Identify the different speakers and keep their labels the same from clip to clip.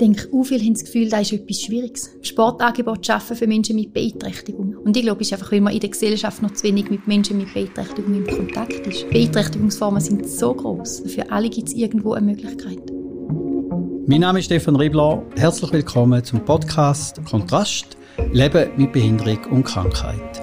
Speaker 1: denke, viele haben das Gefühl, das ist etwas Schwieriges. Sportangebote zu schaffen für Menschen mit Beeinträchtigung. Und ich glaube, es ist einfach, weil man in der Gesellschaft noch zu wenig mit Menschen mit Beeinträchtigung in Kontakt ist. Beeinträchtigungsformen sind so gross. Für alle gibt es irgendwo eine Möglichkeit.
Speaker 2: Mein Name ist Stefan Riebler. Herzlich willkommen zum Podcast «Kontrast – Leben mit Behinderung und Krankheit».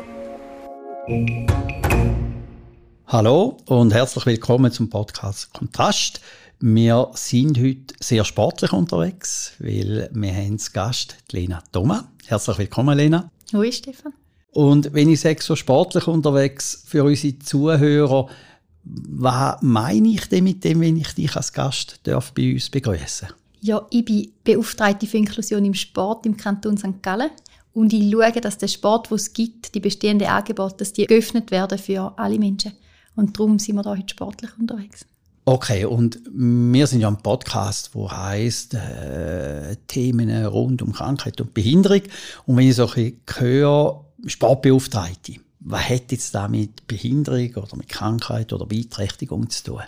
Speaker 2: Hallo und herzlich willkommen zum Podcast «Kontrast». Wir sind heute sehr sportlich unterwegs, weil wir haben als Gast Lena Thoma. Herzlich willkommen, Lena.
Speaker 1: Hallo, Stefan.
Speaker 2: Und wenn ich sage, so sportlich unterwegs für unsere Zuhörer, was meine ich denn mit dem, wenn ich dich als Gast bei uns begrüßen darf?
Speaker 1: Ja, ich bin Beauftragte für Inklusion im Sport im Kanton St. Gallen. Und ich schaue, dass der Sport, den es gibt, die bestehenden Angebote, dass die geöffnet werden für alle Menschen. Und darum sind wir da heute sportlich unterwegs.
Speaker 2: Okay, und wir sind ja ein Podcast, der heisst Themen rund um Krankheit und Behinderung. Und wenn ich so ein bisschen höre, Sportbeauftragte, was hat jetzt da mit Behinderung oder mit Krankheit oder Beeinträchtigung zu tun?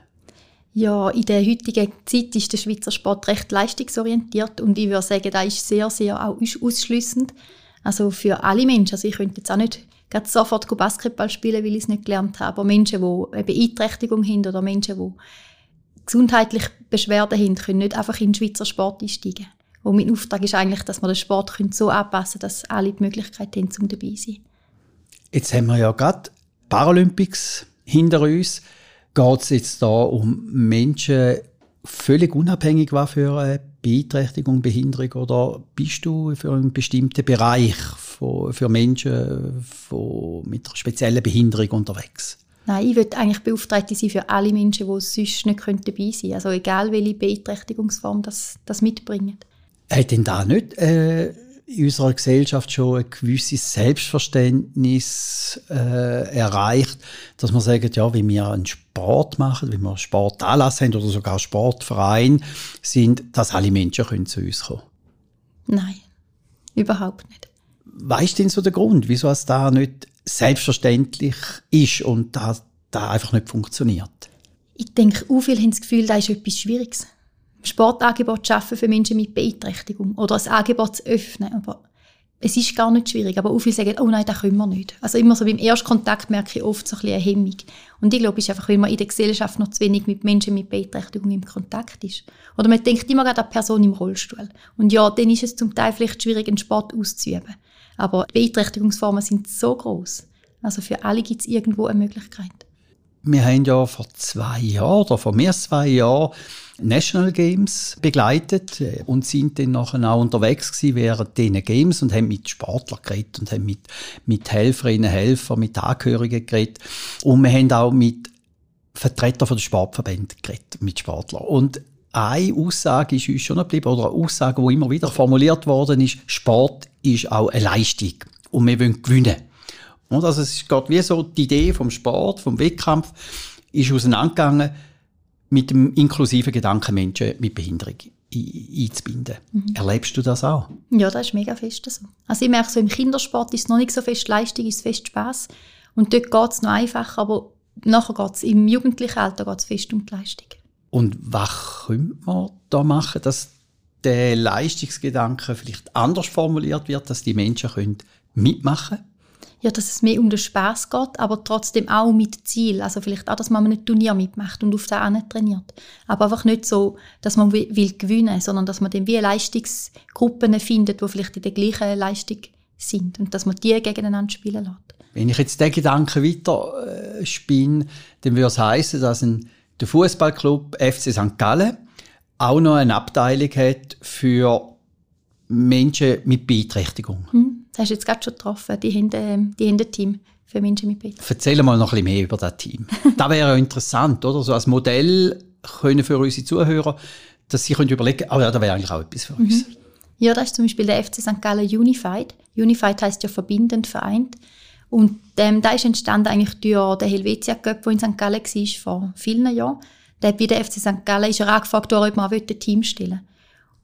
Speaker 1: Ja, in der heutigen Zeit ist der Schweizer Sport recht leistungsorientiert und ich würde sagen, das ist sehr, sehr auch ausschliessend. Also für alle Menschen. Also ich könnte jetzt auch nicht sofort Basketball spielen, weil ich es nicht gelernt habe. Aber Menschen, die eine Beeinträchtigung haben oder Menschen, die gesundheitliche Beschwerden haben, können nicht einfach in den Schweizer Sport einsteigen. Und mein Auftrag ist eigentlich, dass wir den Sport so anpassen können, dass alle die Möglichkeit haben, um dabei zu sein. Jetzt
Speaker 2: haben wir ja gerade Paralympics hinter uns. Geht es jetzt da um Menschen, völlig unabhängig was für eine Beeinträchtigung, Behinderung, oder bist du für einen bestimmten Bereich für Menschen mit einer speziellen Behinderung unterwegs?
Speaker 1: Nein, ich würde eigentlich Beauftragte sein für alle Menschen, die sonst nicht dabei sein können. Also egal, welche Beeinträchtigungsform das mitbringen.
Speaker 2: Hat denn da nicht in unserer Gesellschaft schon ein gewisses Selbstverständnis erreicht, dass man sagt, ja, wenn wir einen Sport machen, wenn wir einen Sportanlass haben oder sogar einen Sportverein sind, dass alle Menschen können zu uns kommen?
Speaker 1: Nein, überhaupt nicht.
Speaker 2: Was ist denn so der Grund, wieso es da nicht selbstverständlich ist und da einfach nicht funktioniert?
Speaker 1: Ich denke, viele haben das Gefühl, das ist etwas Schwieriges. Sportangebot zu schaffen für Menschen mit Beeinträchtigung oder ein Angebot zu öffnen. Aber es ist gar nicht schwierig. Aber viele sagen, oh nein, das können wir nicht. Also immer so beim Erstkontakt merke ich oft so ein bisschen eine Hemmung. Und ich glaube, es ist einfach, weil man in der Gesellschaft noch zu wenig mit Menschen mit Beeinträchtigung im Kontakt ist. Oder man denkt immer an die Person im Rollstuhl. Und ja, dann ist es zum Teil vielleicht schwierig, einen Sport auszuüben. Aber die Beeinträchtigungsformen sind so gross. Also für alle gibt es irgendwo eine Möglichkeit.
Speaker 2: Wir haben ja vor 2 Jahren oder vor mehr als 2 Jahren National Games begleitet und sind dann nachher auch unterwegs gewesen während diesen Games und haben mit Sportlern geredet und haben mit Helferinnen, Helfern, mit Angehörigen geredet. Und wir haben auch mit Vertretern von den Sportverbänden geredet, mit Sportlern. Und eine Aussage ist uns schon geblieben, oder eine Aussage, die immer wieder formuliert worden ist: Sport ist auch eine Leistung und wir wollen gewinnen. Und also es geht wie so, die Idee vom Sport, vom Wettkampf, ist auseinandergegangen mit dem inklusiven Gedanken, Menschen mit Behinderung einzubinden. Erlebst du das auch?
Speaker 1: Ja, das ist mega fest so. Also ich merke so, im Kindersport ist es noch nicht so fest Leistung, ist es fest Spass. Und dort geht es noch einfach, aber nachher geht es im jugendlichen Alter geht's fest um die Leistung.
Speaker 2: Und was könnte man da machen, dass der Leistungsgedanke vielleicht anders formuliert wird, dass die Menschen mitmachen können?
Speaker 1: Ja, dass es mehr um den Spass geht, aber trotzdem auch mit Ziel. Also vielleicht auch, dass man ein Turnier mitmacht und auf das auch nicht trainiert. Aber einfach nicht so, dass man will gewinnen, sondern dass man dann wie Leistungsgruppen findet, die vielleicht in der gleichen Leistung sind und dass man die gegeneinander spielen lässt.
Speaker 2: Wenn ich jetzt den Gedanken weiter spinne, dann würde es heissen, dass der Fußballclub FC St. Gallen auch noch eine Abteilung hat für Menschen mit Beeinträchtigung.
Speaker 1: Das hast du jetzt gerade schon getroffen. Die haben ein Team für Menschen mit Beeinträchtigung.
Speaker 2: Erzähl mal noch ein bisschen mehr über das Team. Das wäre ja interessant, oder? So als Modell können für unsere Zuhörer, dass sie überlegen können, ja, das wäre eigentlich auch etwas für uns.
Speaker 1: Ja, das ist zum Beispiel der FC St. Gallen Unified. Unified heisst ja verbindend, vereint. Und da ist entstanden eigentlich durch den Helvetia Cup, der in St. Gallen war vor vielen Jahren. Bei der FC St. Gallen ist er angefragt worden, ob man ein Team stellen will.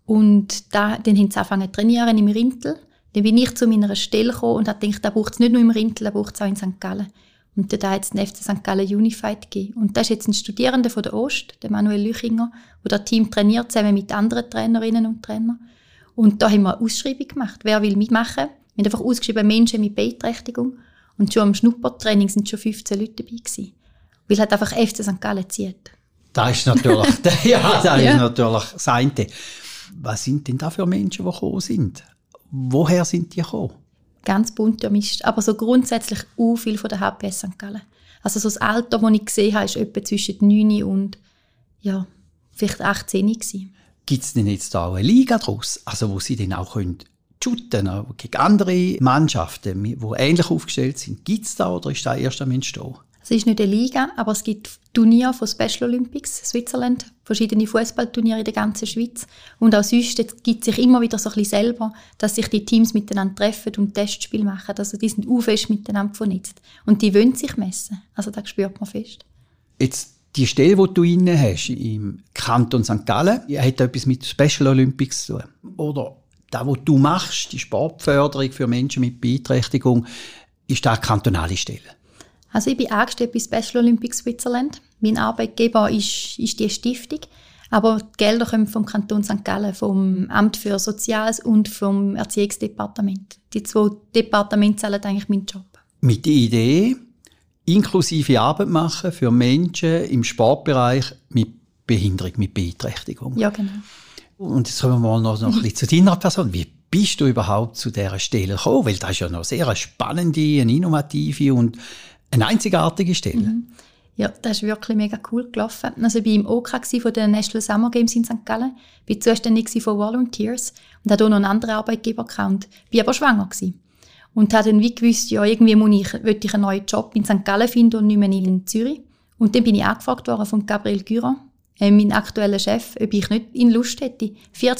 Speaker 1: Und dann haben sie angefangen zu trainieren im Rintel. Dann bin ich zu meiner Stelle gekommen und habe gedacht, da braucht es nicht nur im Rintel, da braucht es auch in St. Gallen. Und da hat es den FC St. Gallen Unified gegeben. Und das ist jetzt ein Studierender von der Ost, der Manuel Lüchinger, der das Team trainiert, zusammen mit anderen Trainerinnen und Trainern. Und da haben wir eine Ausschreibung gemacht. Wer will mitmachen? Wir haben einfach ausgeschrieben, Menschen mit Beeinträchtigung. Und schon am Schnuppertraining sind schon 15 Leute dabei gewesen. Weil halt einfach FC St. Gallen zieht.
Speaker 2: Das ist natürlich, ist natürlich das eine. Was sind denn da für Menschen, die gekommen sind? Woher sind die gekommen?
Speaker 1: Ganz bunt gemischt. Aber so grundsätzlich auch viel von der HPS St. Gallen. Also so das Alter, das ich gesehen habe, ist etwa zwischen 9 und vielleicht 18 gewesen.
Speaker 2: Gibt es denn jetzt da auch eine Liga daraus, also wo sie dann auch shooten können, gegen andere Mannschaften, die ähnlich aufgestellt sind? Gibt es da oder ist da erst am Entstehen?
Speaker 1: Es ist nicht eine Liga, aber es gibt Turniere von Special Olympics Switzerland, verschiedene Fußballturniere in der ganzen Schweiz. Und auch sonst gibt es sich immer wieder so ein bisschen selber, dass sich die Teams miteinander treffen und Testspiele machen. Also die sind auch fest miteinander vernetzt. Und die wollen sich messen. Also das spürt man fest.
Speaker 2: Jetzt die Stelle, die du inne hast im Kanton St. Gallen, hat etwas mit Special Olympics zu tun. Oder das, was du machst, die Sportförderung für Menschen mit Beeinträchtigung, ist das eine kantonale Stelle?
Speaker 1: Also ich bin angestellt bei Special Olympics Switzerland. Mein Arbeitgeber ist die Stiftung. Aber die Gelder kommen vom Kanton St. Gallen, vom Amt für Soziales und vom Erziehungsdepartement. Die 2 Departemente zahlen eigentlich meinen Job.
Speaker 2: Mit der Idee, inklusive Arbeit machen für Menschen im Sportbereich mit Behinderung, mit Beeinträchtigung.
Speaker 1: Ja, genau.
Speaker 2: Und jetzt kommen wir mal noch ein bisschen zu deiner Person. Wie bist du überhaupt zu dieser Stelle gekommen? Weil das ist ja noch sehr eine spannende, eine innovative und eine einzigartige Stelle.
Speaker 1: Ja, das ist wirklich mega cool gelaufen. Also ich war im OK von den National Summer Games in St. Gallen. Ich war zuständig für Volunteers und hatte auch noch einen anderen Arbeitgeber gehabt. Ich war aber schwanger gewesen. Und habe dann wie gewusst, ja, irgendwie wollte ich einen neuen Job in St. Gallen finden und nicht mehr in Zürich. Und dann bin ich angefragt worden von Gabriel Gürer, mein aktueller Chef, ob ich nicht in Lust hätte,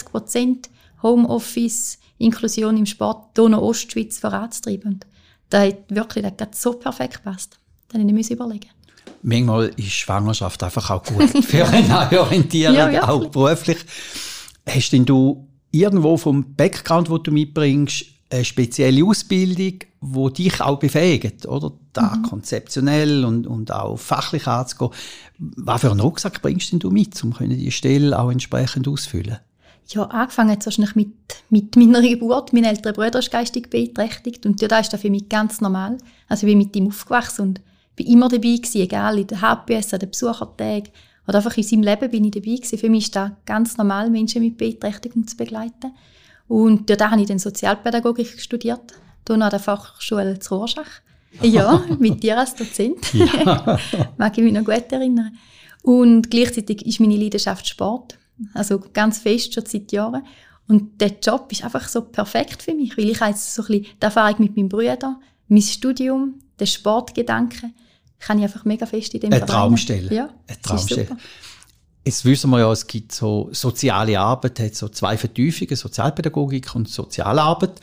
Speaker 1: 40% Homeoffice, Inklusion im Sport, hier noch Ostschweiz voranzutreiben. Und das hat so perfekt gepasst. Da musste ich nicht überlegen.
Speaker 2: Manchmal ist Schwangerschaft einfach auch gut für eine Neuorientierung, ja, auch beruflich. Hast denn du irgendwo vom Background, den du mitbringst, eine spezielle Ausbildung, die dich auch befähigt, oder? Da konzeptionell und auch fachlich anzugehen. Was für einen Rucksack bringst denn du mit, um die Stelle auch entsprechend auszufüllen?
Speaker 1: Ja, angefangen hat es wahrscheinlich mit meiner Geburt. Mein älterer Bruder ist geistig beeinträchtigt und ja, das ist für mich ganz normal. Also ich bin mit ihm aufgewachsen und bin immer dabei gewesen, egal in der HPS, an den Besuchertagen oder einfach in seinem Leben bin ich dabei gewesen. Für mich ist das ganz normal, Menschen mit Beeinträchtigung zu begleiten. Und da habe ich dann Sozialpädagogik studiert, hier an der Fachschule zu Rorschach. Ja, mit dir als Dozent. Ja. Mag ich mich noch gut erinnern. Und gleichzeitig ist meine Leidenschaft Sport. Also ganz fest, schon seit Jahren. Und der Job ist einfach so perfekt für mich, weil ich jetzt so ein bisschen die Erfahrung mit meinem Bruder, mein Studium, den Sportgedanken, kann ich einfach mega fest in dem
Speaker 2: Eine Traumstelle.
Speaker 1: Ja,
Speaker 2: eine Traumstelle. Jetzt wissen wir ja, es gibt so soziale Arbeit, hat so 2 Vertiefungen, Sozialpädagogik und Sozialarbeit.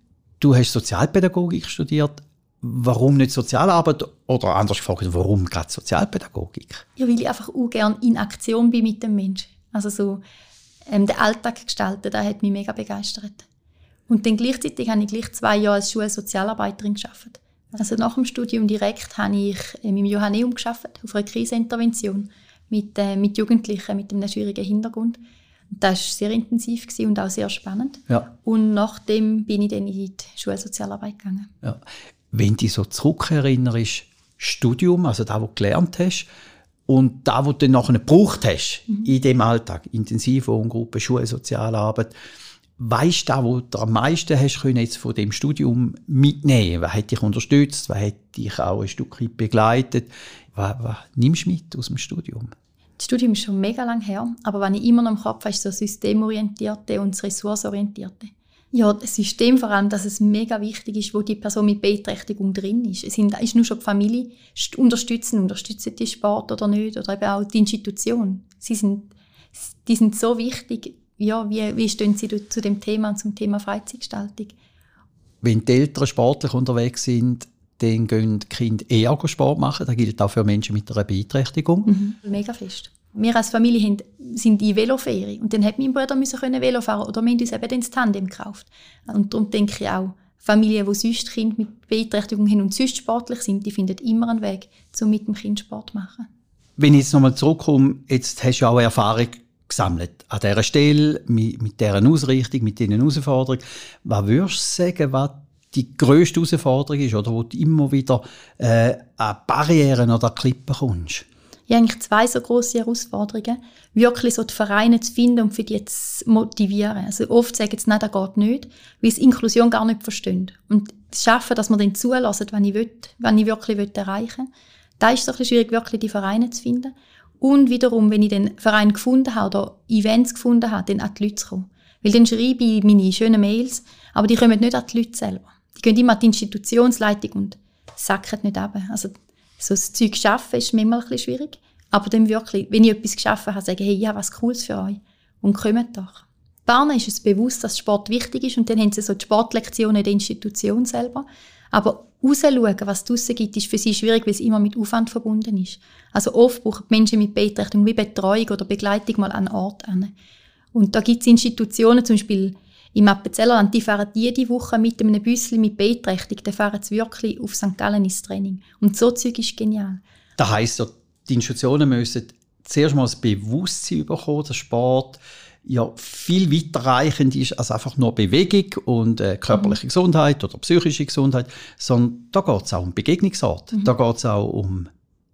Speaker 2: Du hast Sozialpädagogik studiert. Warum nicht Sozialarbeit? Oder anders gefragt, warum gerade Sozialpädagogik?
Speaker 1: Ja, weil ich einfach auch gerne in Aktion bin mit dem Menschen. Also so den Alltag gestalten, das hat mich mega begeistert. Und dann gleichzeitig habe ich gleich 2 Jahre als Schulsozialarbeiterin gearbeitet. Also nach dem Studium direkt habe ich im Johanneum gearbeitet, auf einer Krisenintervention mit Jugendlichen mit einem schwierigen Hintergrund. Und das war sehr intensiv und auch sehr spannend. Ja. Und nachdem bin ich dann in die Schulsozialarbeit gegangen.
Speaker 2: Ja. Wenn du dich so zurückerinnerst, Studium, also das, was du gelernt hast, und das, was du dann nachher gebraucht hast in dem Alltag, Intensivwohngruppe, Schulsozialarbeit, weisst du, was du am meisten hast können jetzt von dem Studium mitnehmen? Was hat dich unterstützt? Was hat dich auch ein Stück weit begleitet? Was nimmst du mit aus dem Studium?
Speaker 1: Das Studium ist schon mega lang her, aber was ich immer noch im Kopf habe, ist so systemorientierte und ressourcenorientierte. Ja, das System vor allem, dass es mega wichtig ist, wo die Person mit Beeinträchtigung drin ist. Es ist nur schon die Familie, unterstützen die Sport oder nicht, oder eben auch die Institution. Die sind so wichtig. Ja, wie stehen Sie zu dem Thema und zum Thema Freizeitgestaltung?
Speaker 2: Wenn die Eltern sportlich unterwegs sind, dann gehen die Kinder eher Sport machen. Das gilt auch für Menschen mit einer Beeinträchtigung.
Speaker 1: Mega fest. Wir als Familie sind in Veloferien. Und dann hat mein Bruder Velo fahren oder wir haben uns eben das Tandem gekauft. Und darum denke ich auch, Familien, die sonst Kinder mit Beeinträchtigung haben und sonst sportlich sind, die finden immer einen Weg, um mit dem Kind Sport zu machen.
Speaker 2: Wenn ich jetzt nochmal zurückkomme, jetzt hast du auch Erfahrung gesammelt. An dieser Stelle, mit dieser Ausrichtung, mit diesen Herausforderungen. Was würdest du sagen, was die grösste Herausforderung ist, oder wo du immer wieder an Barrieren oder an Klippen kommst?
Speaker 1: Ich habe eigentlich 2 so grosse Herausforderungen, wirklich so die Vereine zu finden und für die zu motivieren. Also oft sagen sie, nein, das geht nicht, weil sie Inklusion gar nicht verstehen. Und es schaffen, dass man dann zulassen, wenn ich wirklich erreichen will. Da ist es ein bisschen schwierig, wirklich die Vereine zu finden. Und wiederum, wenn ich den Verein gefunden habe oder Events gefunden habe, dann an die Leute zu kommen. Weil dann schreibe ich meine schönen Mails, aber die kommen nicht an die Leute selber. Die gehen immer an die Institutionsleitung und sacken nicht ab. Also so das Zeug schaffen ist manchmal ein bisschen schwierig. Aber dann wirklich, wenn ich etwas geschaffen habe, sagen, hey, ich habe was Cooles für euch. Und kommt doch. Barnen ist es bewusst, dass Sport wichtig ist. Und dann haben sie so die Sportlektionen in der Institution selber. Aber rausschauen, was es draussen gibt, ist für sie schwierig, weil es immer mit Aufwand verbunden ist. Also oft brauchen die Menschen mit Beeinträchtigung wie Betreuung oder Begleitung mal an einen Ort hin. Und da gibt es Institutionen, zum Beispiel im Appenzellerland, die fahren jede Woche mit einem Büsschen mit Beeinträchtigung, dann fahren sie wirklich auf St. Gallen ins Training. Und so Zeug ist genial.
Speaker 2: Das heisst, die Institutionen müssen zuerst mal das Bewusstsein bekommen, dass Sport ja viel weiterreichend ist als einfach nur Bewegung und körperliche Gesundheit oder psychische Gesundheit, sondern da geht es auch um Begegnungsort. Da geht es auch um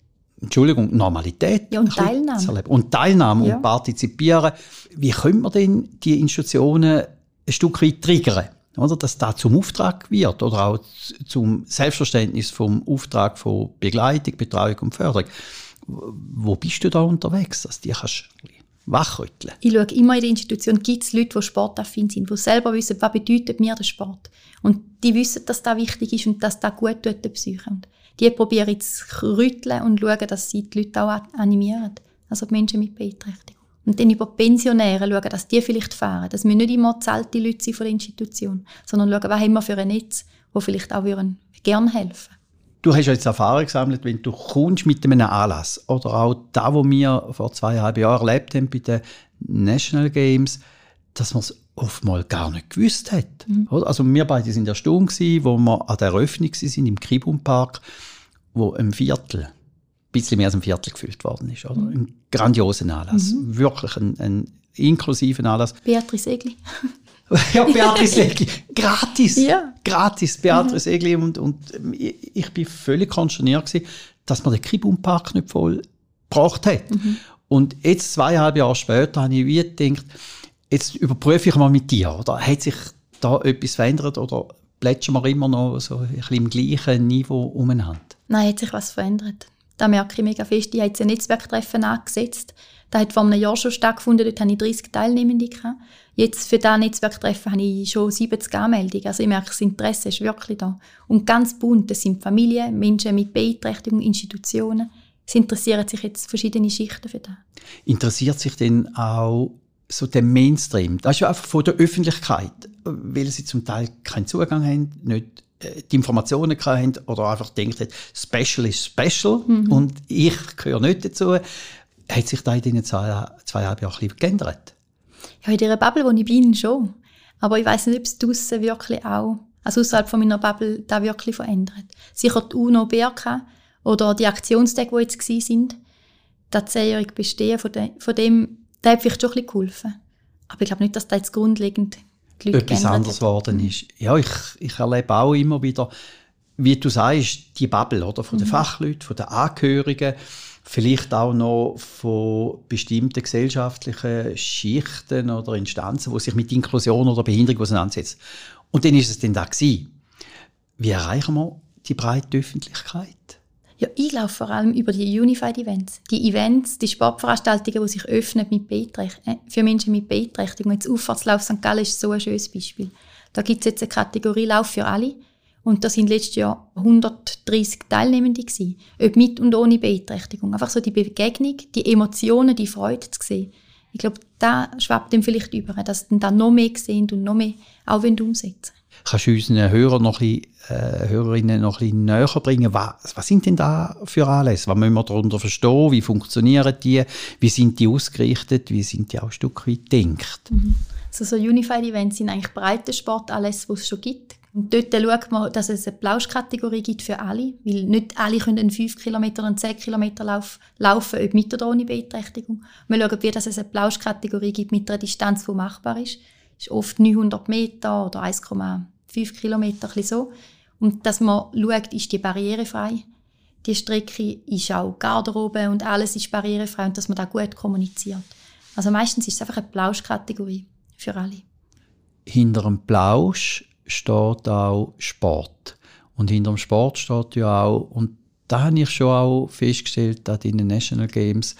Speaker 2: Normalität.
Speaker 1: Ja, und Teilnahme.
Speaker 2: Und Teilnahme
Speaker 1: ja.
Speaker 2: Und Partizipieren. Wie können wir denn die Institutionen ein Stück weit triggern? Oder, dass das zum Auftrag wird oder auch zum Selbstverständnis vom Auftrag von Begleitung, Betreuung und Förderung. Wo bist du da unterwegs, dass du dich wachrütteln?
Speaker 1: Ich schaue immer in der Institution, gibt es Leute, die sportaffin sind, die selber wissen, was bedeutet mir der Sport. Und die wissen, dass das wichtig ist und dass das gut tut der Psyche. Und die probiere ich zu rütteln und schauen, dass sie die Leute auch animieren. Also die Menschen mit Beeinträchtigung. Und dann über Pensionäre schauen, dass die vielleicht fahren. Dass wir nicht immer zahlte Leute sind von der Institution, sondern schauen, was haben wir für ein Netz, wo vielleicht auch gerne helfen.
Speaker 2: Du hast jetzt Erfahrung gesammelt, wenn du kommst mit einem Anlass oder auch da, wo wir vor 2,5 Jahren erlebt haben bei den National Games, dass man es oftmals gar nicht gewusst hat. Also wir beide sind erstaunt gewesen, wo wir an der Eröffnung waren im Kribum-Park, wo ein bisschen mehr als ein Viertel gefüllt worden ist. Oder? Ein grandioser Anlass, wirklich ein inklusiver Anlass.
Speaker 1: Beatrice Egli.
Speaker 2: Ja, Beatrice Egli. Gratis.
Speaker 1: Ja.
Speaker 2: Gratis, Beatrice Egli. Und ich bin völlig konsterniert gewesen, dass man den Kribum-Park nicht voll gebracht hat. Und jetzt, 2,5 Jahre später, habe ich gedacht, jetzt überprüfe ich mal mit dir. Oder? Hat sich da etwas verändert oder plätschern wir immer noch so ein bisschen im gleichen Niveau umeinander?
Speaker 1: Nein, hat sich was verändert. Da merke ich mega fest. Ich habe jetzt ein Netzwerktreffen angesetzt. Das hat vor einem Jahr schon stattgefunden. Dort hatte ich 30 Teilnehmende. Jetzt für dieses Netzwerktreffen habe ich schon 70 Anmeldungen. Also ich merke, das Interesse ist wirklich da. Und ganz bunt. Das sind Familien, Menschen mit Beeinträchtigung, Institutionen. Es interessieren sich jetzt verschiedene Schichten für das.
Speaker 2: Interessiert sich denn auch so der Mainstream? Das ist ja einfach von der Öffentlichkeit, weil sie zum Teil keinen Zugang haben, nicht die Informationen haben oder einfach denken, Special ist Special und ich gehöre nicht dazu. Hat sich da in diesen 2,5 Jahren ein bisschen geändert?
Speaker 1: Ja, in dieser Bubble, wo ich bin, schon. Aber ich weiss nicht, ob es draussen wirklich auch, also außerhalb von meiner Bubble, da wirklich verändert. Sicher die UNO, BRK oder die Aktionstage, die jetzt waren, das 10-jährige Bestehen von dem, das hat vielleicht schon ein bisschen geholfen. Aber ich glaube nicht, dass das jetzt grundlegend die Leute
Speaker 2: etwas anders geworden ist. Ja, ich erlebe auch immer wieder, wie du sagst, die Bubble, oder? Von den Fachleuten, von den Angehörigen, vielleicht auch noch von bestimmten gesellschaftlichen Schichten oder Instanzen, die sich mit Inklusion oder Behinderung auseinandersetzen. Und dann ist es dann da gewesen. Wie erreichen wir die breite Öffentlichkeit?
Speaker 1: Ja, ich glaube vor allem über die Unified Events. Die Events, die Sportveranstaltungen, die sich öffnen für Menschen mit Beeinträchtigung. Jetzt Auffahrtslauf St. Gallen ist so ein schönes Beispiel. Da gibt es jetzt eine Kategorie Lauf für alle. Und da sind letztes Jahr 130 Teilnehmende gewesen. Ob mit und ohne Beeinträchtigung. Einfach so die Begegnung, die Emotionen, die Freude zu sehen. Ich glaube, da schwappt dann vielleicht über, dass dann da noch mehr sehen und noch mehr auch umsetzen.
Speaker 2: Kannst du unseren Hörerinnen noch ein bisschen näher bringen? Was sind denn da für Anlässe? Was müssen wir darunter verstehen? Wie funktionieren die? Wie sind die ausgerichtet? Wie sind die auch ein Stück weit gedacht?
Speaker 1: So Unified Events sind eigentlich breite Sportanlässe, die es schon gibt. Und dort schaut man, dass es eine Plauschkategorie gibt für alle, weil nicht alle können einen 5 Kilometer oder einen 10 Kilometer laufen, ob mit oder ohne Beeinträchtigung. Wir schauen, wie dass es eine Plauschkategorie gibt mit einer Distanz, die machbar ist. Das ist oft 900 Meter oder 1,5 Kilometer, ein bisschen so. Und dass man schaut, ist die barrierefrei. Die Strecke ist auch Garderobe und alles ist barrierefrei und dass man da gut kommuniziert. Also meistens ist es einfach eine Plauschkategorie für alle.
Speaker 2: Hinter dem Plausch steht auch Sport. Und hinter dem Sport steht ja auch, und da habe ich schon auch festgestellt, dass in den National Games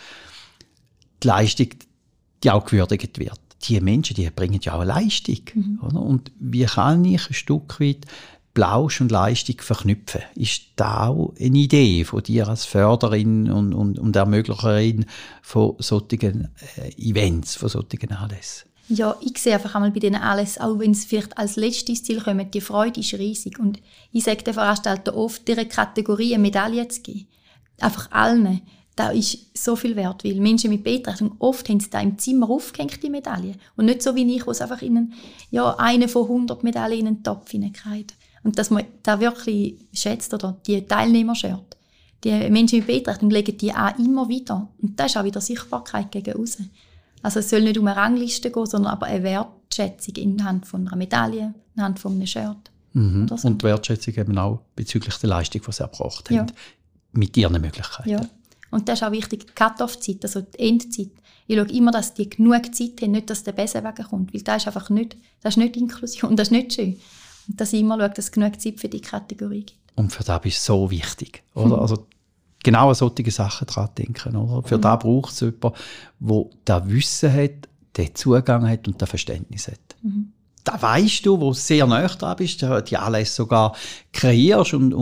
Speaker 2: die Leistung, die auch gewürdigt wird. Die Menschen, die bringen ja auch eine Leistung. Oder? Und wie kann ich ein Stück weit Plausch und Leistung verknüpfen? Ist da auch eine Idee von dir als Förderin und Ermöglicherin von solchen Events, von solchen Anlässen?
Speaker 1: Ja, ich sehe einfach einmal bei denen alles, auch wenn es vielleicht als letztes Ziel kommt, die Freude ist riesig. Und ich sage den Veranstaltern oft, dieser Kategorie eine Medaille zu geben. Einfach allen. Da ist so viel wert, weil Menschen mit Beeinträchtigung, oft haben sie da im Zimmer aufgehängt, die Medaille. Und nicht so wie ich, wo es einfach eine von 100 Medaillen in einen Topf hineinkriegt. Und dass man da wirklich schätzt, oder die Teilnehmer schert. Die Menschen mit Beeinträchtigung legen die auch immer wieder. Und das ist auch wieder Sichtbarkeit gegen aussen. Also es soll nicht um eine Rangliste gehen, sondern aber eine Wertschätzung anhand von einer Medaille, anhand von einem Shirt. Oder so.
Speaker 2: Und die Wertschätzung eben auch bezüglich der Leistung, die sie erbracht haben, mit ihren Möglichkeiten.
Speaker 1: Ja. Und das ist auch wichtig, die Cut-off-Zeit, also die Endzeit. Ich schaue immer, dass die genug Zeit haben, nicht, dass der Besen wegkommt, weil das ist einfach nicht, das ist nicht Inklusion, das ist nicht schön. Und dass ich immer schaue, dass es genug Zeit für die Kategorie gibt.
Speaker 2: Und für das ist so wichtig, oder? Also genau an solche Sachen dran denken, oder? Für das braucht es jemanden, der das Wissen hat, den Zugang hat und das Verständnis hat. Da weisst du, wo du sehr nahe dran bist, die Anlässe sogar kreierst und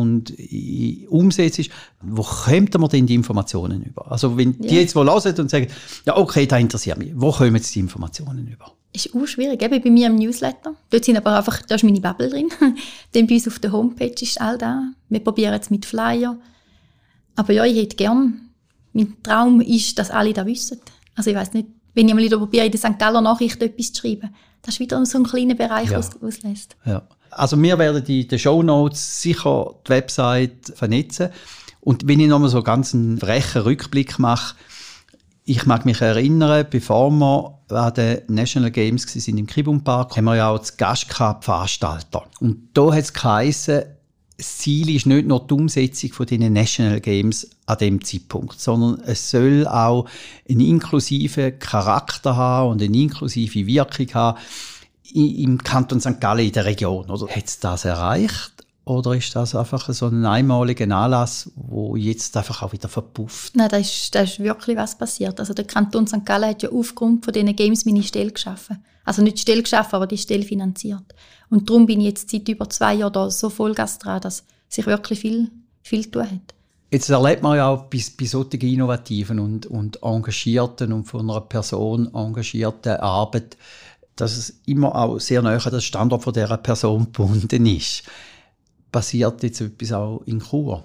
Speaker 2: umsetzt. Wo kommen wir denn die Informationen über? Also wenn die jetzt hören und sagen, ja okay, das interessiert mich, wo kommen jetzt die Informationen über?
Speaker 1: Ist auch schwierig, eben bei mir im Newsletter. Dort sind aber einfach, da ist meine Bubble drin. Dann bei uns auf der Homepage ist all da. Wir probieren es mit Flyer. Aber ja, ich hätte gern. Mein Traum ist, dass alle das wissen. Also ich weiss nicht, wenn ich mal wieder probiere, in der St. Galler Nachricht etwas zu schreiben. Das ist wieder so ein kleiner Bereich, auslässt.
Speaker 2: Ja. Also wir werden in den Shownotes sicher die Website vernetzen. Und wenn ich nochmal so ganz einen frechen Rückblick mache, ich mag mich erinnern, bevor wir an den National Games waren im Kribum Park, haben wir ja auch das Gast gehabt, Veranstalter. Und da hat es geheissen, das Ziel ist nicht nur die Umsetzung von den National Games an dem Zeitpunkt, sondern es soll auch einen inklusiven Charakter haben und eine inklusive Wirkung haben im Kanton St. Gallen, in der Region. Oder hat es das erreicht? Oder ist das einfach so ein einmaliger Anlass, wo jetzt einfach auch wieder verpufft?
Speaker 1: Nein, da ist wirklich was passiert. Also der Kanton St. Gallen hat ja aufgrund von diesen Games meine Stelle geschaffen. Also nicht die Stelle geschaffen, aber die Stelle finanziert. Und darum bin ich jetzt seit über 2 Jahren da so Vollgas dran, dass sich wirklich viel zu tun hat.
Speaker 2: Jetzt erlebt man ja auch bei solchen innovativen und engagierten und von einer Person engagierten Arbeit, dass es immer auch sehr nahe an den Standort von dieser Person gebunden ist. Passiert jetzt etwas auch in Chur?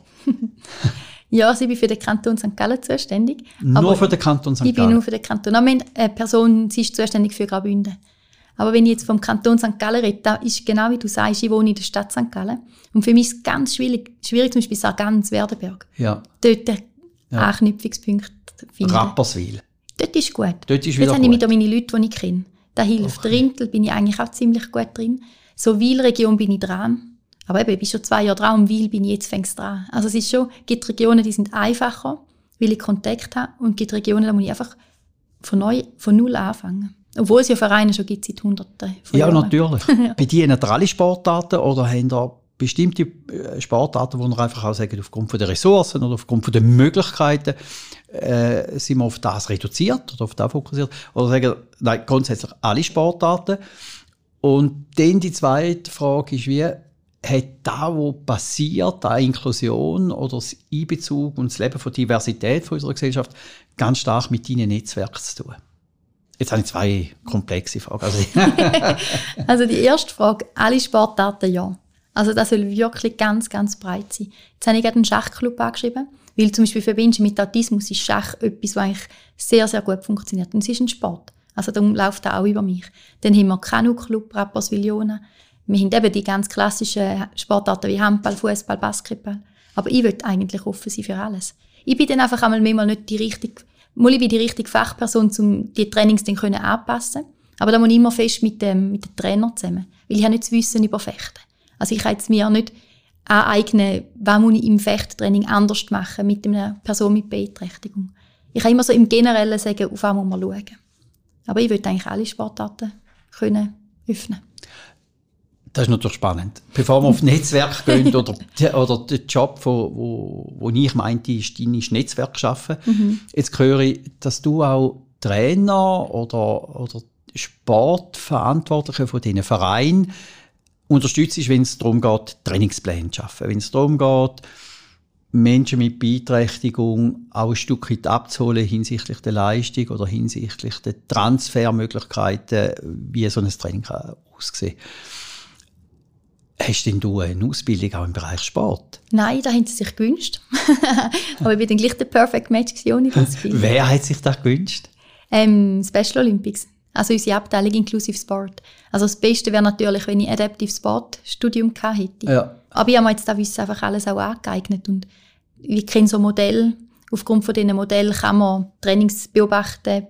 Speaker 1: Ja, also ich bin für den Kanton St. Gallen zuständig.
Speaker 2: Nur für den Kanton St. Gallen?
Speaker 1: Ich bin nur für den Kanton. Aber eine Person, sie ist zuständig für Graubünden. Aber wenn ich jetzt vom Kanton St. Gallen rede, da ist genau wie du sagst, ich wohne in der Stadt St. Gallen. Und für mich ist es ganz schwierig zum Beispiel Sargans-Werdenberg.
Speaker 2: Ja.
Speaker 1: Dort Anknüpfungspunkte finden.
Speaker 2: Rapperswil.
Speaker 1: Dort ist gut.
Speaker 2: Dort ist
Speaker 1: Jetzt
Speaker 2: wieder
Speaker 1: habe ich wieder meine Leute, die ich kenne. Da hilft. Okay. Rintel bin ich eigentlich auch ziemlich gut drin. So Wil-Region bin ich dran. Aber eben, ich bin schon 2 Jahre dran und Wil bin ich jetzt fängst dran. Also es ist schon, gibt Regionen, die sind einfacher, weil ich Kontakt habe, und gibt Regionen, da muss ich einfach von null anfangen. Obwohl es ja Vereine schon gibt seit Hunderten von Jahren.
Speaker 2: Ja, natürlich. Bedienen ihr alle Sportarten oder haben ihr bestimmte Sportarten, wo ihr einfach auch sagen, aufgrund der Ressourcen oder aufgrund der Möglichkeiten sind wir auf das reduziert oder auf das fokussiert? Oder sagen, nein, grundsätzlich alle Sportarten. Und dann die zweite Frage ist, wie hat da, wo passiert, da Inklusion oder das Einbezug und das Leben von Diversität von unserer Gesellschaft ganz stark mit deinen Netzwerken zu tun? Jetzt habe ich 2 komplexe Fragen.
Speaker 1: Also die erste Frage, alle Sportarten ja. Also das soll wirklich ganz, ganz breit sein. Jetzt habe ich gerade einen Schachclub angeschrieben, weil zum Beispiel für Menschen mit Autismus ist Schach etwas, was eigentlich sehr, sehr gut funktioniert. Und es ist ein Sport. Also darum läuft das auch über mich. Dann haben wir Kanu-Club, Rapperswil-Jona. Wir haben eben die ganz klassischen Sportarten wie Handball, Fußball, Basketball. Aber ich will eigentlich offen sein für alles. Ich bin dann einfach einmal nicht die richtige Fachperson, um die Trainings dann anpassen können. Aber da muss ich immer fest mit dem Trainer zusammen. Weil ich habe nicht das Wissen über Fechten. Also ich kann jetzt mir nicht aneignen, was muss ich im Fechttraining anders machen mit einer Person mit Beeinträchtigung. Ich kann immer so im Generellen sagen, auf was muss man schauen. Aber ich will eigentlich alle Sportarten können öffnen.
Speaker 2: Das ist natürlich spannend. Bevor wir auf Netzwerk gehen oder den Job, wo ich meinte, ist dein Netzwerk schaffen. Jetzt höre ich, dass du auch Trainer oder Sportverantwortliche von diesen Vereinen unterstützt, wenn es darum geht, Trainingspläne zu schaffen. Wenn es darum geht, Menschen mit Beeinträchtigung auch ein Stück weit abzuholen hinsichtlich der Leistung oder hinsichtlich der Transfermöglichkeiten, wie so ein Training aussehen kann. Hast denn du eine Ausbildung auch im Bereich Sport?
Speaker 1: Nein, da haben sie sich gewünscht. Aber ich bin dann gleich der Perfect Match ohne Ausbildung.
Speaker 2: Wer hat sich das gewünscht?
Speaker 1: Special Olympics. Also unsere Abteilung Inclusive Sport. Also das Beste wäre natürlich, wenn ich Adaptive Sport Studium gehabt hätte. Ja. Aber ich habe mir jetzt das Wissen einfach alles auch angeeignet. Und ich kenne so Modelle. Aufgrund von diesen Modellen kann man Trainings beobachten,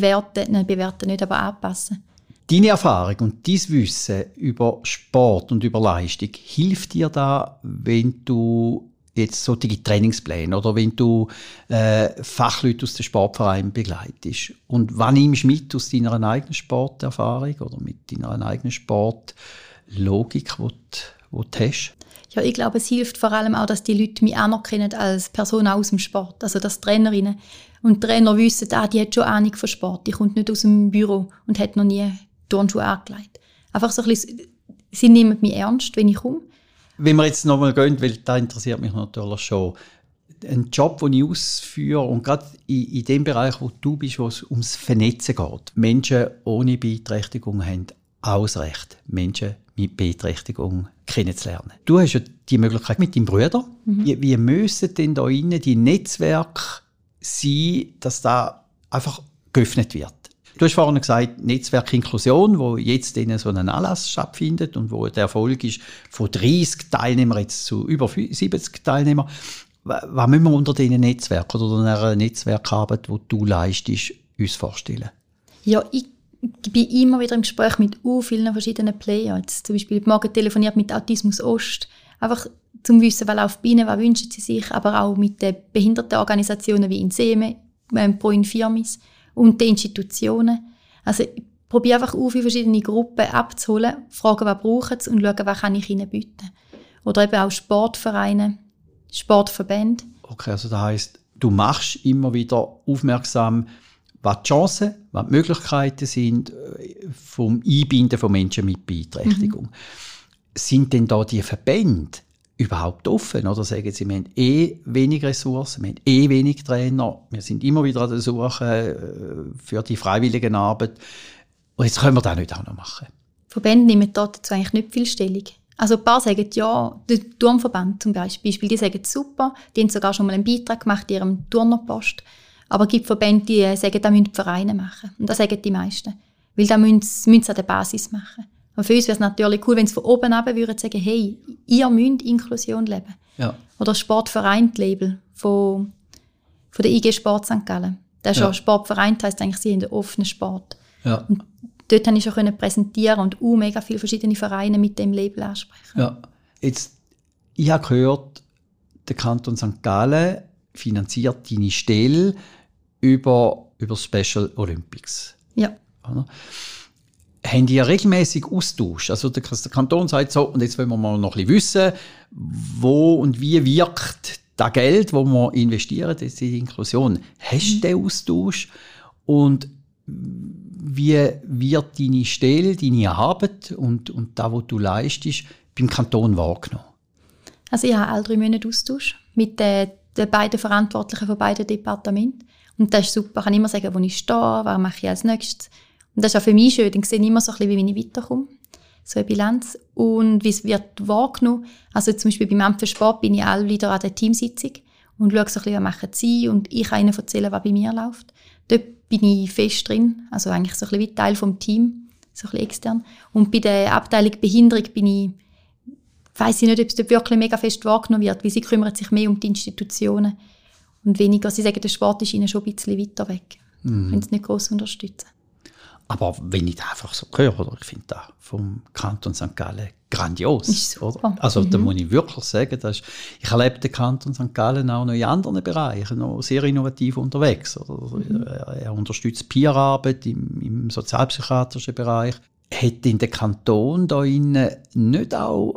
Speaker 1: bewerten nicht, aber anpassen.
Speaker 2: Deine Erfahrung und dein Wissen über Sport und über Leistung, hilft dir da, wenn du jetzt solche Trainingspläne oder wenn du Fachleute aus dem Sportverein begleitest? Und was nimmst du mit aus deiner eigenen Sporterfahrung oder mit deiner eigenen Sportlogik, die du hast?
Speaker 1: Ja, ich glaube, es hilft vor allem auch, dass die Leute mich anerkennen als Person aus dem Sport, also dass Trainerinnen und Trainer wissen, die hat schon Ahnung von Sport, die kommt nicht aus dem Büro und hat noch nie Turnschuhe angelegt. Einfach so ein bisschen, sie nehmen mich ernst, wenn ich komme.
Speaker 2: Wenn wir jetzt nochmal gehen, weil das interessiert mich natürlich schon, ein Job, den ich ausführe und gerade in dem Bereich, wo du bist, wo es ums Vernetzen geht. Menschen ohne Beeinträchtigung haben auch das Recht, Menschen mit Beeinträchtigung kennenzulernen. Du hast ja die Möglichkeit mit deinem Bruder. Wie müssen denn da innen die Netzwerke sein, dass da einfach geöffnet wird? Du hast vorhin gesagt, Netzwerkinklusion, wo jetzt in so einem Anlass stattfindet und wo der Erfolg ist von 30 Teilnehmern jetzt zu über 70 Teilnehmern. Was müssen wir unter diesen Netzwerken oder einer Netzwerkarbeit, die du leistest, uns vorstellen?
Speaker 1: Ja, ich bin immer wieder im Gespräch mit vielen verschiedenen Playern. Jetzt zum Beispiel morgen telefoniert mit Autismus Ost. Einfach zum Wissen, was läuft bei ihnen, was wünschen sie sich, aber auch mit den Behindertenorganisationen wie INSEME, Pro Infirmis und den Institutionen. Also ich probiere einfach viele verschiedene Gruppen abzuholen, fragen, was brauchen sie und schauen, was kann ich ihnen bieten. Oder eben auch Sportvereine, Sportverbände.
Speaker 2: Okay, also das heisst, du machst immer wieder aufmerksam, was die Chancen, was die Möglichkeiten sind vom Einbinden von Menschen mit Beeinträchtigung. Sind denn da die Verbände überhaupt offen? Oder sagen sie, wir haben wenig Ressourcen, wir haben wenig Trainer, wir sind immer wieder an der Suche für die freiwillige Arbeit. Und jetzt können wir das nicht auch noch machen.
Speaker 1: Verbände nehmen dazu eigentlich nicht viel Stellung. Also ein paar sagen ja, der Turnverband zum Beispiel, die sagen super, die haben sogar schon mal einen Beitrag gemacht in ihrem Turnerpost. Aber es gibt Verbände, die sagen, das müssen die Vereine machen. Und das sagen die meisten. Weil das müssen sie an der Basis machen. Und für uns wäre es natürlich cool, wenn sie von oben ab würden sagen, hey, ihr müsst Inklusion leben. Ja. Oder Sportverein-Label von der IG Sport St. Gallen. Das ist ja Sportverein, das heisst eigentlich, sie haben einen offenen Sport. Ja. Und dort konnte ich schon präsentieren und mega viele verschiedene Vereine mit dem Label ansprechen.
Speaker 2: Ja. Jetzt, ich habe gehört, der Kanton St. Gallen finanziert deine Stelle über Special Olympics.
Speaker 1: Ja.
Speaker 2: Oder? Haben die regelmäßig Austausch? Also der Kanton sagt so, und jetzt wollen wir mal noch ein bisschen wissen, wo und wie wirkt das Geld, das wir investieren in die Inklusion. Hast du den Austausch? Und wie wird deine Stelle, deine Arbeit und das, was du leistest, beim Kanton wahrgenommen?
Speaker 1: Also ich habe alle 3 Monate Austausch mit den beiden Verantwortlichen von beiden Departementen. Und das ist super. Ich kann immer sagen, wo ich stehe, was mache ich als nächstes. Und das ist auch für mich schön. Dann sehe ich immer so ein bisschen, wie ich weiterkomme. So eine Bilanz. Und wie es wird wahrgenommen. Also zum Beispiel beim Amt für Sport bin ich alle wieder an der Teamsitzung und schaue so ein bisschen, was machen sie. Und ich kann ihnen erzählen, was bei mir läuft. Dort bin ich fest drin. Also eigentlich so ein bisschen wie Teil vom Team. so ein bisschen extern. Und bei der Abteilung Behinderung weiss ich nicht, ob es dort wirklich mega fest wahrgenommen wird, weil sie kümmern sich mehr um die Institutionen und weniger. Sie sagen, der Sport ist ihnen schon ein bisschen weiter weg, wenn sie nicht gross unterstützen.
Speaker 2: Aber wenn ich das einfach so höre, oder, ich finde das vom Kanton St. Gallen grandios.
Speaker 1: Ist super.
Speaker 2: Oder? Also da muss ich wirklich sagen, ich erlebe den Kanton St. Gallen auch noch in anderen Bereichen noch sehr innovativ unterwegs. Oder? Er unterstützt Peerarbeit im sozialpsychiatrischen Bereich. Hat in den Kanton da nicht auch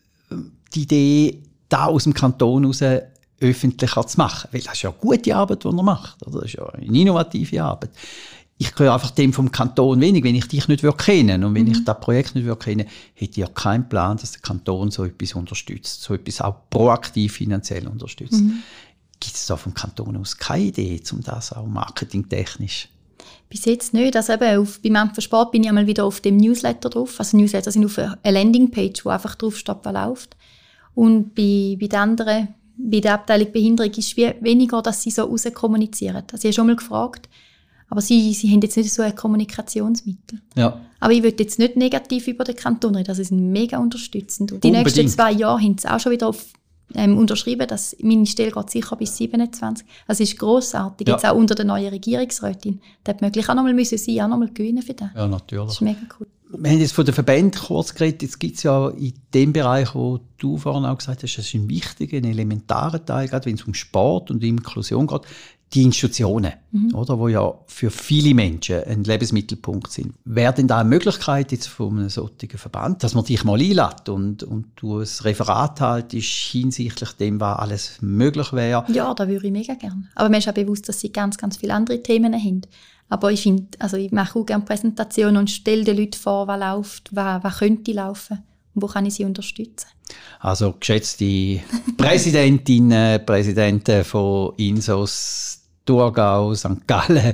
Speaker 2: die Idee, da aus dem Kanton heraus öffentlicher zu machen? Weil das ist ja eine gute Arbeit, die er macht. Oder? Das ist ja eine innovative Arbeit. Ich höre einfach dem vom Kanton wenig. Wenn ich dich nicht kennen und wenn ich das Projekt nicht kennen, hätte ich ja keinen Plan, dass der Kanton so etwas unterstützt, so etwas auch proaktiv finanziell unterstützt. Gibt es da vom Kanton aus keine Idee, um das auch marketingtechnisch?
Speaker 1: Bis jetzt nicht. Also eben beim Amt für Sport bin ich einmal wieder auf dem Newsletter drauf. Also Newsletter sind auf einer Landingpage, wo einfach drauf steht, was läuft. Und bei den anderen, bei der Abteilung Behinderung ist es weniger, dass sie so raus kommunizieren. Also ich habe schon mal gefragt, aber sie haben jetzt nicht so ein Kommunikationsmittel. Ja. Aber ich will jetzt nicht negativ über den Kanton reden, also sie sind mega unterstützend. Und die nächsten 2 Jahre haben sie auch schon wieder unterschrieben, dass meine Stelle geht sicher bis 27. Also es ist grossartig, jetzt auch unter der neuen Regierungsrätin. Da hätte möglich auch noch mal sie auch noch mal gewinnen für das.
Speaker 2: Ja, natürlich.
Speaker 1: Das ist mega cool.
Speaker 2: Wir haben jetzt von den Verbänden kurz geredet. Jetzt gibt es ja in dem Bereich, wo du vorhin auch gesagt hast, das ist ein wichtiger, ein elementarer Teil, gerade wenn es um Sport und Inklusion geht, die Institutionen, oder, wo ja für viele Menschen ein Lebensmittelpunkt sind. Wäre denn da eine Möglichkeit jetzt von einem solchen Verband, dass man dich mal einlädt und du ein Referat haltest hinsichtlich dem, was alles möglich wäre?
Speaker 1: Ja, da würde ich mega gerne. Aber mir ist auch bewusst, dass sie ganz, ganz viele andere Themen haben. Aber ich finde, also ich mache auch gerne Präsentationen und stelle den Leuten vor, was läuft, was könnte laufen und wo kann ich sie unterstützen.
Speaker 2: Also geschätzte Präsidentinnen, Präsidenten von INSOS, Thurgau, St. Gallen,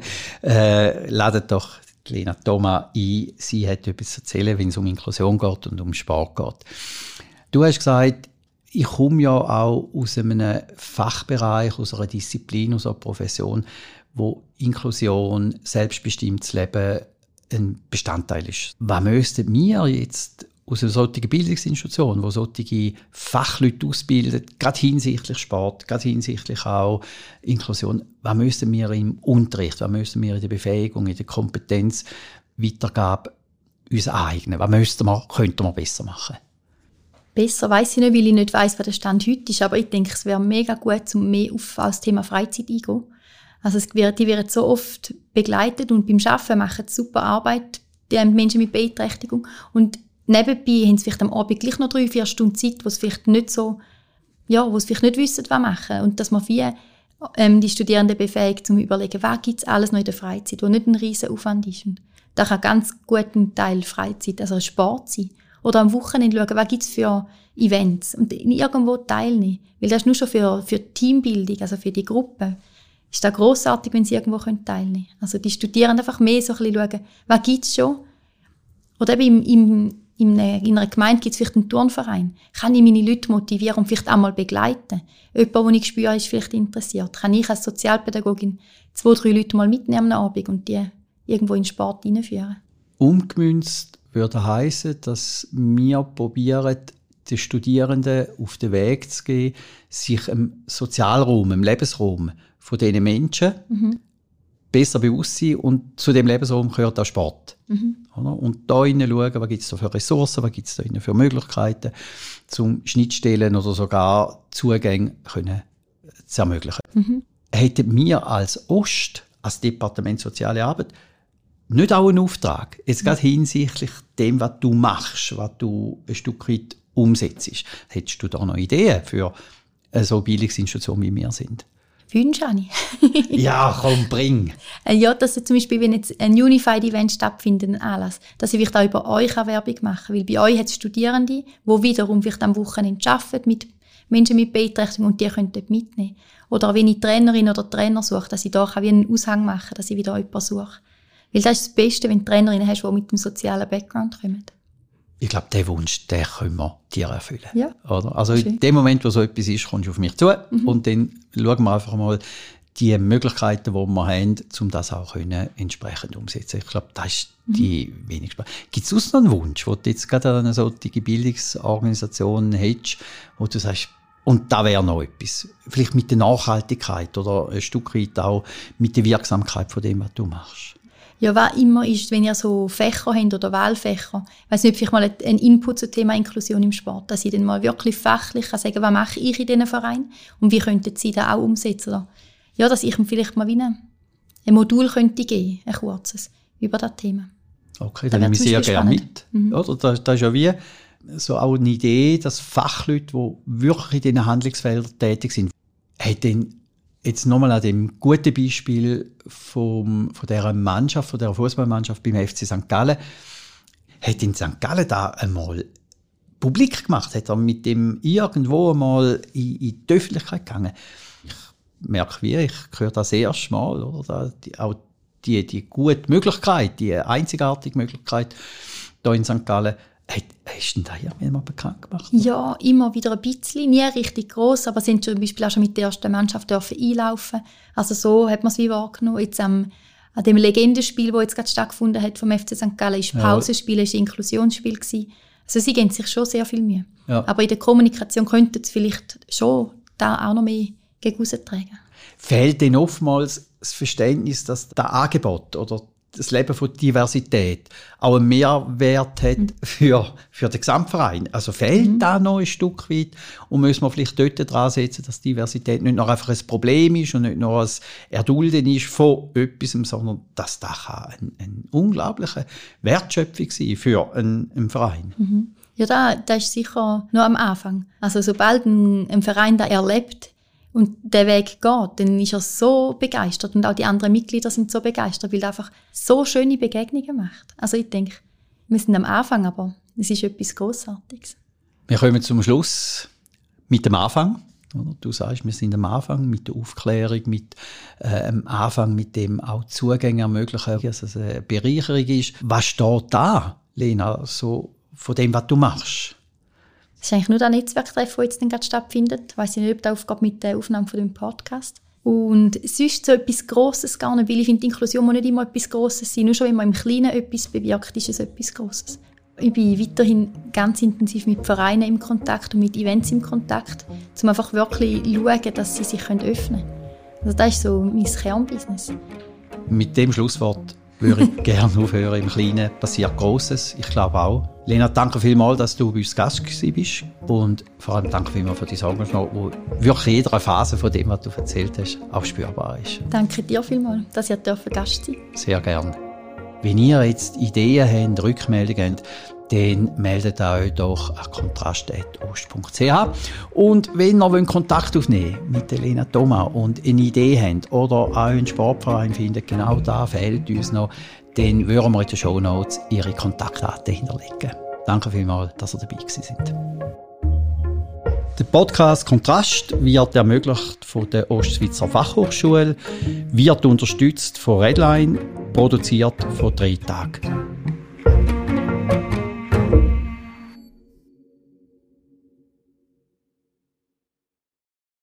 Speaker 2: ladet doch Lena Thoma ein. Sie hat etwas zu erzählen, wenn es um Inklusion geht und um Sport geht. Du hast gesagt, ich komme ja auch aus einem Fachbereich, aus einer Disziplin, aus einer Profession, wo Inklusion, selbstbestimmtes Leben ein Bestandteil ist. Was müssten wir jetzt aus einer solchen Bildungsinstitution, wo solche Fachleute ausbilden, gerade hinsichtlich Sport, gerade hinsichtlich auch Inklusion, was müssen wir im Unterricht, was müssen wir in der Befähigung, in der Kompetenz, Weitergabe uns aneignen? Was könnten wir besser machen?
Speaker 1: Besser weiss ich nicht, weil ich nicht weiss, was der Stand heute ist, aber ich denke, es wäre mega gut, um mehr auf das Thema Freizeit einzugehen. Also die werden so oft begleitet und beim Arbeiten machen sie super Arbeit, die Menschen mit Beeinträchtigung. Und nebenbei haben sie vielleicht am Abend gleich noch 3-4 Stunden Zeit, wo sie vielleicht nicht so, wo sie vielleicht nicht wissen, was machen. Und dass man die Studierenden befähigt, um zu überlegen, was gibt es alles noch in der Freizeit, wo nicht ein riesen Aufwand ist. Und da kann ganz gut ein Teil Freizeit, also Sport sein. Oder am Wochenende schauen, was gibt es für Events. Und irgendwo teilnehmen. Weil das ist nur schon für Teambildung, also für die Gruppe. Ist das grossartig, wenn sie irgendwo teilnehmen können. Also die Studierenden einfach mehr so ein bisschen schauen, was gibt es schon. Oder eben in einer Gemeinde gibt es vielleicht einen Turnverein. Kann ich meine Leute motivieren und vielleicht einmal begleiten? Jemand, den ich spüre, ist vielleicht interessiert. Kann ich als Sozialpädagogin 2-3 Leute mal mitnehmen am Abend und die irgendwo in den Sport hineinführen?
Speaker 2: Umgemünzt würde heissen, dass wir probieren, den Studierenden auf den Weg zu gehen, sich im Sozialraum, im Lebensraum von diesen Menschen besser bewusst sein, und zu dem Lebensraum gehört auch Sport. Und da hineinschauen, was gibt es da für Ressourcen, was gibt es da für Möglichkeiten, zum Schnittstellen oder sogar Zugänge zu ermöglichen. Hätten wir als Ost, als Departement Soziale Arbeit, nicht auch einen Auftrag, jetzt gerade hinsichtlich dem, was du machst, was du ein Stück weit umsetzt? Hättest du da noch Ideen für so eine Bildungsinstitution, wie wir sind?
Speaker 1: Wünsche ich.
Speaker 2: Ja, komm, bring.
Speaker 1: Ja, dass zum Beispiel, wenn jetzt ein Unified-Event stattfindet, ein Anlass, dass ich vielleicht auch über euch Werbung mache. Weil bei euch hat es Studierende, die wiederum vielleicht am Wochenende arbeiten mit Menschen mit Beeinträchtigung und die können dort mitnehmen. Oder wenn ich Trainerin oder Trainer suche, dass ich da wie einen Aushang machen kann, dass ich wieder jemanden suche. Weil das ist das Beste, wenn du Trainerinnen hast, die mit dem sozialen Background kommen.
Speaker 2: Ich glaube, diesen Wunsch, den können wir dir erfüllen.
Speaker 1: Ja.
Speaker 2: Oder? Also in dem Moment, wo so etwas ist, kommst du auf mich zu und dann schauen wir einfach mal die Möglichkeiten, die wir haben, um das auch entsprechend umzusetzen. Ich glaube, das ist die wenigste. Gibt es sonst noch einen Wunsch, den du jetzt gerade an eine solche Bildungsorganisation hättest, wo du sagst, und da wäre noch etwas, vielleicht mit der Nachhaltigkeit oder ein Stück weit auch mit der Wirksamkeit von dem, was du machst?
Speaker 1: Ja, was immer ist, wenn ihr so Fächer habt oder Wahlfächer, ich weiss nicht, vielleicht mal ein Input zum Thema Inklusion im Sport, dass ich dann mal wirklich fachlich kann sagen, was mache ich in diesen Verein und wie könnten sie das auch umsetzen. Oder, ja, dass ich ihm vielleicht mal wie ein Modul könnte geben, ein kurzes, über das Thema.
Speaker 2: Okay, dann nehme ich sehr gerne mit. Oder? Das ist ja wie so auch eine Idee, dass Fachleute, die wirklich in diesen Handlungsfeldern tätig sind, haben jetzt nochmal an dem guten Beispiel von dieser Mannschaft, von dieser Fußballmannschaft beim FC St. Gallen, hat in St. Gallen da einmal publik gemacht, hat er mit dem irgendwo einmal in die Öffentlichkeit gegangen. Ich merke, ich höre das erste Mal, oder? Auch die gute Möglichkeit, die einzigartige Möglichkeit hier in St. Gallen, hast du denn da mal bekannt gemacht?
Speaker 1: Ja, immer wieder ein bisschen, nie richtig gross, aber sind zum Beispiel auch schon mit der ersten Mannschaft dürfen einlaufen. Also so hat man es wie wahrgenommen. Jetzt an dem Legendenspiel, das jetzt gerade stattgefunden hat vom FC St. Gallen, ist Pausenspiel, ist Inklusionsspiel gewesen. Also sie geben sich schon sehr viel Mühe. Ja. Aber in der Kommunikation könnten sie vielleicht schon da auch noch mehr gegen raustragen. Fehlt
Speaker 2: denn oftmals das Verständnis, dass das Angebot oder das Leben von Diversität auch einen Mehrwert hat für den Gesamtverein? Also fehlt da noch ein Stück weit und müssen wir vielleicht dort dran setzen, dass Diversität nicht nur einfach ein Problem ist und nicht nur ein Erdulden ist von etwas, sondern dass das eine unglaubliche Wertschöpfung sein für einen Verein.
Speaker 1: Mhm. Ja, das ist sicher noch am Anfang. Also sobald ein Verein das erlebt, und der Weg geht, dann ist er so begeistert und auch die anderen Mitglieder sind so begeistert, weil er einfach so schöne Begegnungen macht. Also ich denke, wir sind am Anfang, aber es ist etwas Grossartiges.
Speaker 2: Wir kommen zum Schluss mit dem Anfang. Du sagst, wir sind am Anfang mit der Aufklärung, mit am Anfang mit dem auch Zugänge ermöglichen, dass es eine Bereicherung ist. Was steht da, Lena, so von dem, was du machst?
Speaker 1: Das ist eigentlich nur das Netzwerktreffen, das jetzt gerade stattfindet. Ich weiss nicht, ob das aufgeht mit der Aufnahme von dem Podcast. Und sonst so etwas Grosses gar nicht, weil ich finde, die Inklusion muss nicht immer etwas Grosses sein. Nur schon, wenn man im Kleinen etwas bewirkt, ist es etwas Grosses. Ich bin weiterhin ganz intensiv mit Vereinen im Kontakt und mit Events im Kontakt, um einfach wirklich zu schauen, dass sie sich öffnen können. Also das ist so mein Kernbusiness.
Speaker 2: Mit dem Schlusswort würde ich gerne aufhören. Im Kleinen passiert Grosses. Ich glaube auch. Lena, danke vielmals, dass du bei uns Gast bist. Und vor allem danke vielmals für dein Engagement, wo wirklich in jeder Phase von dem, was du erzählt hast, auch spürbar ist.
Speaker 1: Danke dir vielmals, dass ihr Gast sein dürft.
Speaker 2: Sehr gerne. Wenn ihr jetzt Ideen habt, Rückmeldungen habt, dann meldet euch doch an kontrast@ost.ch. Und wenn ihr Kontakt aufnehmen wollt mit Lena Thoma und eine Idee habt oder auch einen Sportverein findet, genau da fehlt uns noch, dann würden wir in den Shownotes ihre Kontaktdaten hinterlegen. Danke vielmals, dass ihr dabei gewesen seid. Der Podcast Kontrast wird ermöglicht von der Ostschweizer Fachhochschule, wird unterstützt von Redline, produziert von 3 Tagen.